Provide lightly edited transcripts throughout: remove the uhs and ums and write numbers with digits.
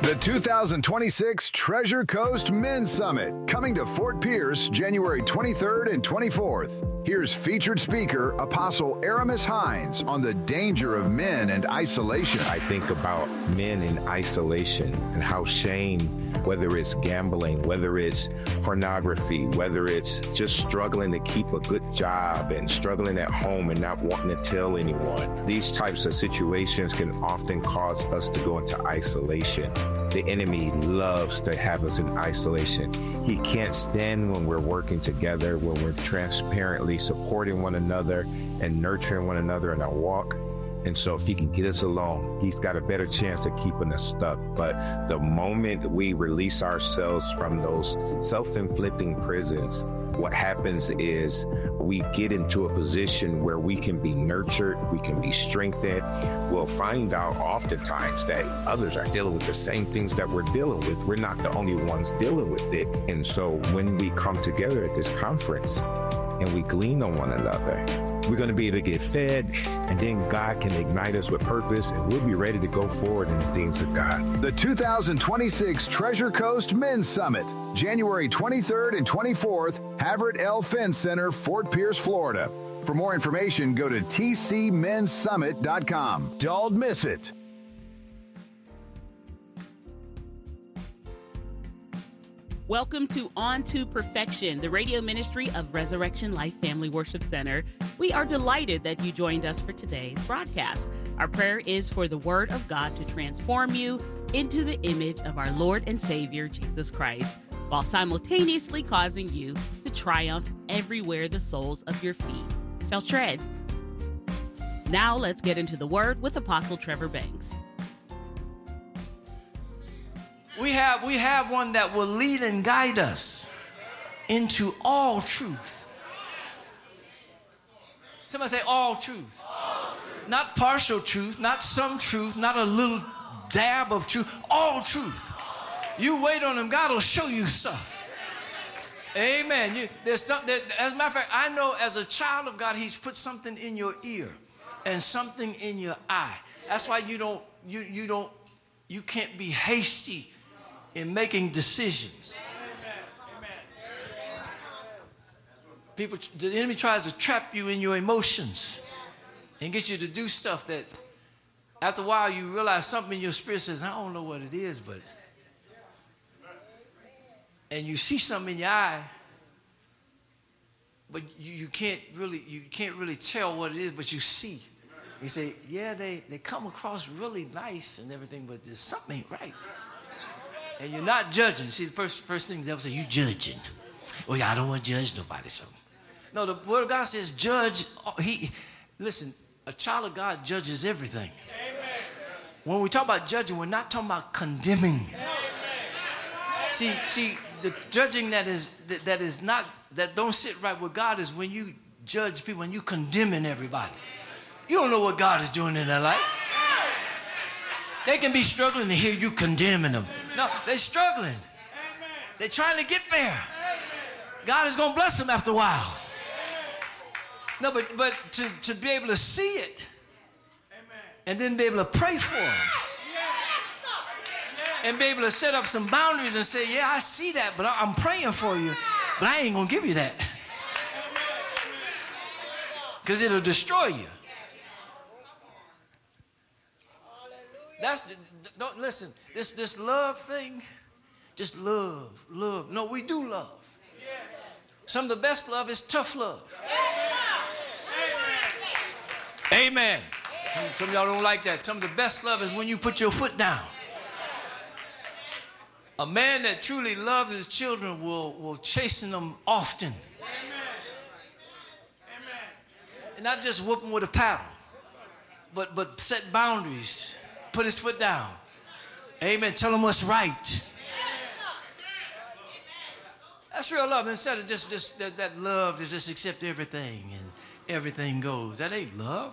The 2026 Treasure Coast Men's Summit, coming to Fort Pierce, January 23rd and 24th. Here's featured speaker, Apostle Aramis Hines, on the danger of men and isolation. I think about men in isolation and how shame, whether it's gambling, whether it's pornography, whether it's just struggling to keep a good job and struggling at home and not wanting to tell anyone. These types of situations can often cause us to go into isolation. The enemy loves to have us in isolation. He can't stand when we're working together, when we're transparently supporting one another and nurturing one another in our walk. And so if he can get us alone, he's got a better chance of keeping us stuck. But the moment we release ourselves from those self-inflicting prisons, what happens is we get into a position where we can be nurtured, we can be strengthened. We'll find out oftentimes that others are dealing with the same things that we're dealing with. We're not the only ones dealing with it. And so when we come together at this conference and we glean on one another, we're going to be able to get fed, and then God can ignite us with purpose, and we'll be ready to go forward in the things of God. The 2026 Treasure Coast Men's Summit, January 23rd and 24th, Havert L. Finn Center, Fort Pierce, Florida. For more information, go to tcmensummit.com. Don't miss it. Welcome to On to Perfection, the radio ministry of Resurrection Life Family Worship Center. We are delighted that you joined us for today's broadcast. Our prayer is for the Word of God to transform you into the image of our Lord and Savior, Jesus Christ, while simultaneously causing you to triumph everywhere the soles of your feet shall tread. Now let's get into the Word with Apostle Trevor Banks. We have one that will lead and guide us into all truth. Somebody say all truth. All truth. Not partial truth, not some truth, not a little dab of truth. All truth. You wait on him, God will show you stuff. Amen. As a matter of fact, I know as a child of God, he's put something in your ear and something in your eye. That's why you can't be hasty in making decisions. The enemy tries to trap you in your emotions and get you to do stuff that after a while you realize something in your spirit says, I don't know what it is, but, and you see something in your eye, but you can't really tell what it is, but you see. You say, yeah, they come across really nice and everything, but there's something ain't right. And you're not judging. See, the first thing the devil says, you judging. Oh yeah, I don't want to judge nobody. So, no, the Word of God says judge. Listen, a child of God judges everything. Amen. When we talk about judging, we're not talking about condemning. Amen. See, the judging that don't sit right with God is when you judge people and you condemning everybody. You don't know what God is doing in their life. They can be struggling to hear you condemning them. No, they're struggling. They're trying to get there. God is going to bless them after a while. No, but to be able to see it and then be able to pray for them and be able to set up some boundaries and say, yeah, I see that, but I'm praying for you, but I ain't going to give you that because it'll destroy you. Don't listen. This love thing, just love. No, we do love. Some of the best love is tough love. Amen. Some of y'all don't like that. Some of the best love is when you put your foot down. A man that truly loves his children will chasten them often. And not just whoop them with a paddle, but set boundaries. Put his foot down. Amen. Tell him what's right. That's real love. Instead of just that love to just accept everything and everything goes. That ain't love.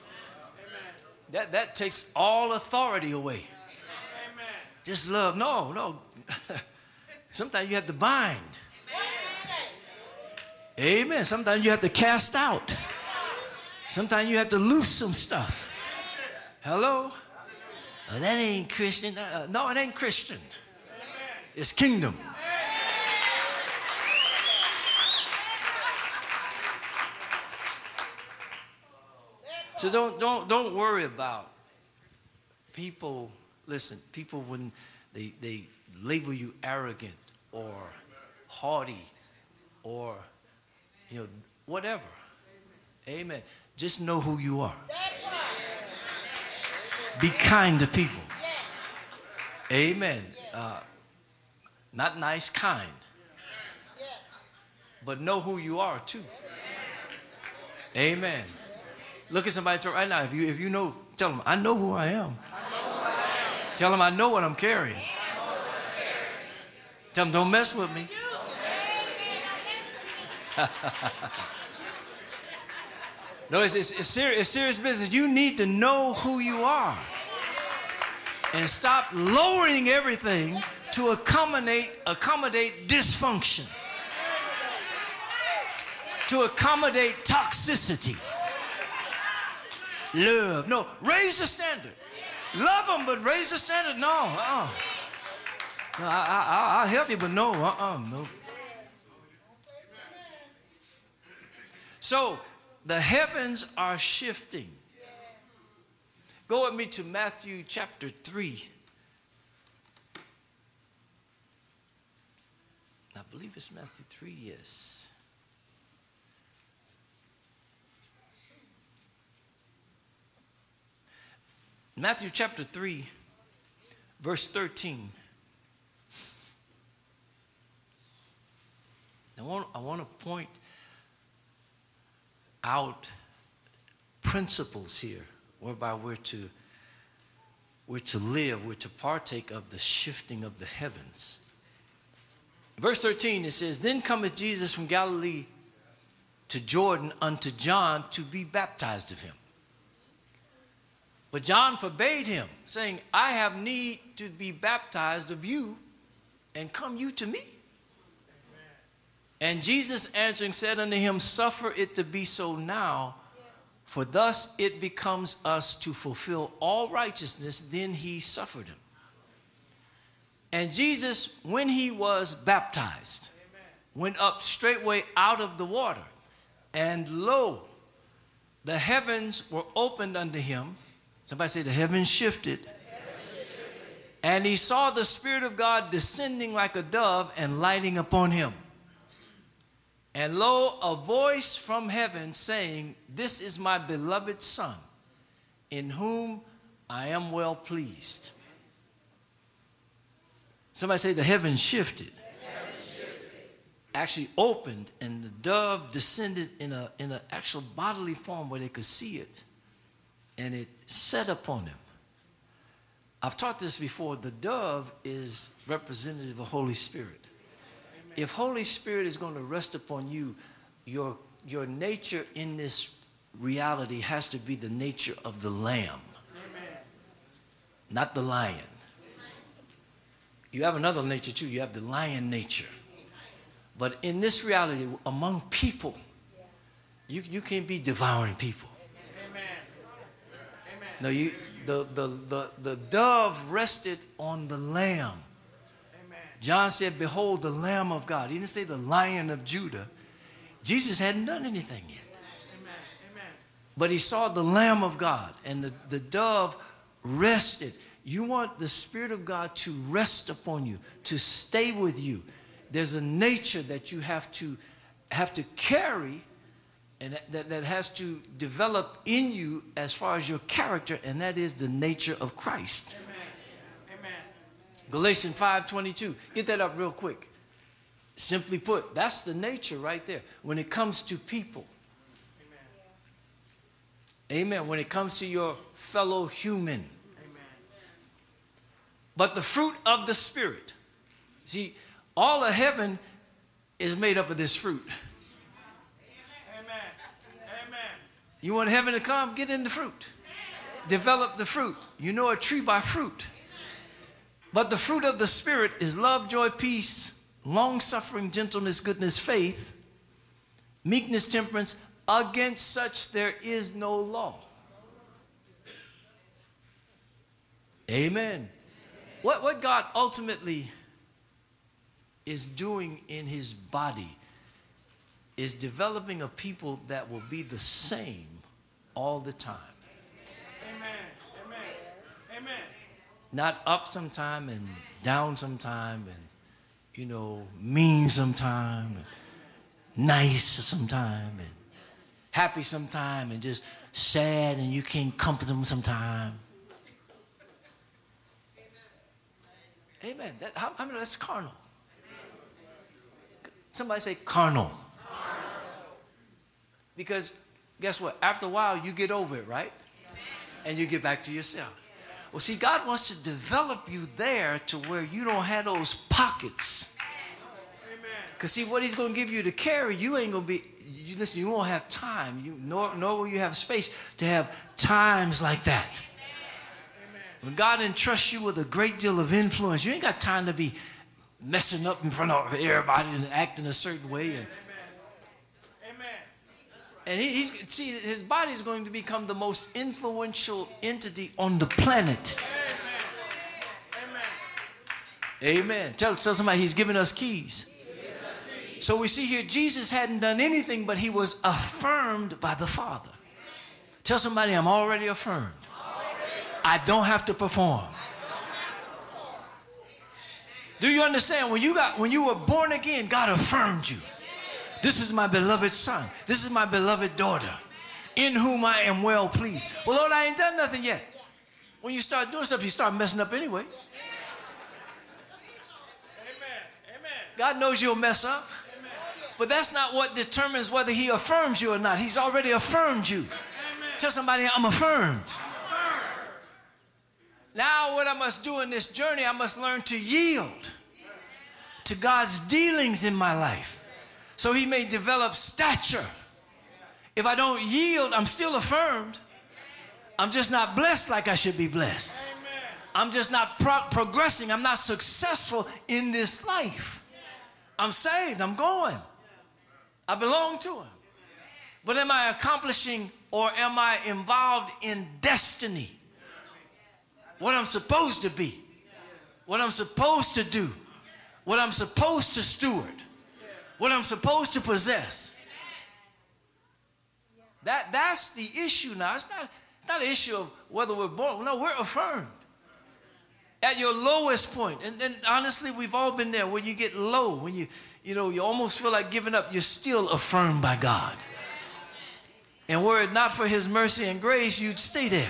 That takes all authority away. Just love. No. Sometimes you have to bind. Amen. Sometimes you have to cast out. Sometimes you have to loose some stuff. Hello? That ain't Christian. No, it ain't Christian. It's kingdom. So don't worry about people. Listen, people when they label you arrogant or haughty or whatever. Amen. Just know who you are. Be kind to people. Amen. Not nice, kind. But know who you are too. Amen. Look at somebody right now. If you know, tell them, I know who I am. Tell them I know what I'm carrying. Tell them don't mess with me. No, it's serious business. You need to know who you are. And stop lowering everything to accommodate dysfunction. To accommodate toxicity. Love. No, raise the standard. Love them, but raise the standard. No, no, I'll help you, but no, no. So, the heavens are shifting. Go with me to Matthew chapter 3. I believe it's Matthew 3, yes. Matthew chapter 3, verse 13. I want to point out principles here whereby we're to live, we're to partake of the shifting of the heavens. Verse 13, it says, Then cometh Jesus from Galilee to Jordan unto John to be baptized of him. But John forbade him, saying, I have need to be baptized of you, and come you to me? And Jesus answering said unto him, Suffer it to be so now, for thus it becomes us to fulfill all righteousness. Then he suffered him. And Jesus, when he was baptized, went up straightway out of the water. And lo, the heavens were opened unto him. Somebody say the heavens shifted. And he saw the Spirit of God descending like a dove and lighting upon him. And lo, a voice from heaven saying, This is my beloved Son, in whom I am well pleased. Somebody say the heavens shifted. Actually opened, and the dove descended in an actual bodily form where they could see it. And it sat upon him. I've taught this before. The dove is representative of Holy Spirit. If Holy Spirit is going to rest upon you, your nature in this reality has to be the nature of the lamb, not the lion. You have another nature too. You have the lion nature. But in this reality, among people, you can't be devouring people. No, the dove rested on the lamb. John said, Behold, the Lamb of God. He didn't say the Lion of Judah. Jesus hadn't done anything yet. But he saw the Lamb of God, and the dove rested. You want the Spirit of God to rest upon you, to stay with you. There's a nature that you have to carry, and that has to develop in you as far as your character, and that is the nature of Christ. Galatians 5:22. Get that up real quick. Simply put, that's the nature right there. When it comes to people. Amen. When it comes to your fellow human. Amen. But the fruit of the Spirit. See, all of heaven is made up of this fruit. Amen. Amen. You want heaven to come? Get in the fruit. Develop the fruit. You know a tree by fruit. But the fruit of the Spirit is love, joy, peace, long-suffering, gentleness, goodness, faith, meekness, temperance. Against such there is no law. Amen. What God ultimately is doing in his body is developing a people that will be the same all the time. Amen. Amen. Amen. Not up sometime and down sometime and, mean sometime and nice sometime and happy sometime and just sad and you can't comfort them sometime. Amen. That's carnal. Somebody say carnal. Because guess what? After a while, you get over it, right? And you get back to yourself. Well, see, God wants to develop you there to where you don't have those pockets. Because see, what he's going to give you to carry, you ain't going to be, listen, you won't have time, nor will you have space to have times like that. When God entrusts you with a great deal of influence, you ain't got time to be messing up in front of everybody and acting a certain way. And his body is going to become the most influential entity on the planet. Amen. Tell somebody he's giving us keys. So we see here Jesus hadn't done anything, but he was affirmed by the Father. Tell somebody I'm already affirmed. I don't have to perform. Do you understand? When you were born again, God affirmed you. This is my beloved son. This is my beloved daughter, in whom I am well pleased. Well, Lord, I ain't done nothing yet. When you start doing stuff, you start messing up anyway. God knows you'll mess up. But that's not what determines whether he affirms you or not. He's already affirmed you. Tell somebody, I'm affirmed. Now what I must do in this journey, I must learn to yield to God's dealings in my life, so he may develop stature. If I don't yield, I'm still affirmed. I'm just not blessed like I should be blessed. I'm just not progressing. I'm not successful in this life. I'm saved. I'm going. I belong to him. But am I accomplishing, or am I involved in destiny? What I'm supposed to be, what I'm supposed to do, what I'm supposed to steward, what I'm supposed to possess. That's the issue now. It's not an issue of whether we're born. No, we're affirmed. At your lowest point, and honestly, we've all been there, when you get low, when you almost feel like giving up, you're still affirmed by God. And were it not for his mercy and grace, you'd stay there.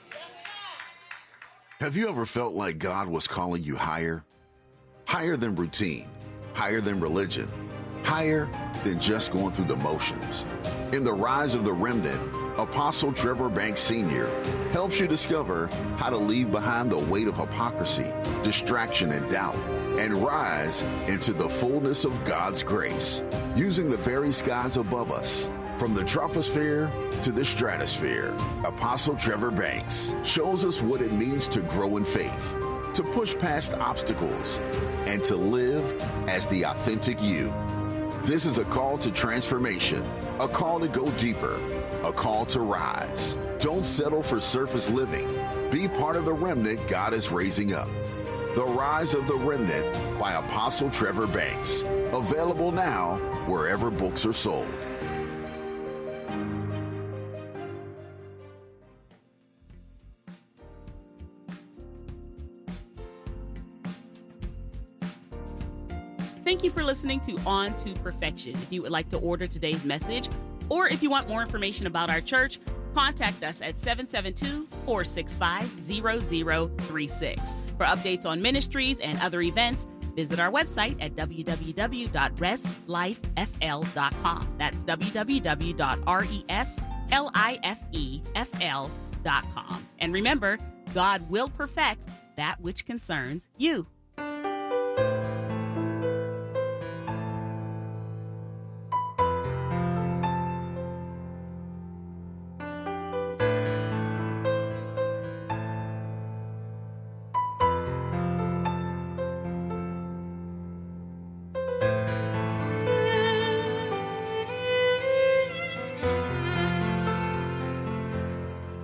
Have you ever felt like God was calling you higher? Higher than routine, higher than religion, higher than just going through the motions. In The Rise of the Remnant, Apostle Trevor Banks Sr. helps you discover how to leave behind the weight of hypocrisy, distraction, and doubt, and rise into the fullness of God's grace, using the very skies above us. From the troposphere to the stratosphere, Apostle Trevor Banks shows us what it means to grow in faith, to push past obstacles, and to live as the authentic you. This is a call to transformation, a call to go deeper, a call to rise. Don't settle for surface living. Be part of the remnant God is raising up. The Rise of the Remnant by Apostle Trevor Banks. Available now wherever books are sold. Thank you for listening to On to Perfection. If you would like to order today's message, or if you want more information about our church, contact us at 772-465-0036. For updates on ministries and other events, visit our website at www.reslifefl.com. That's www.reslifefl.com. And remember, God will perfect that which concerns you.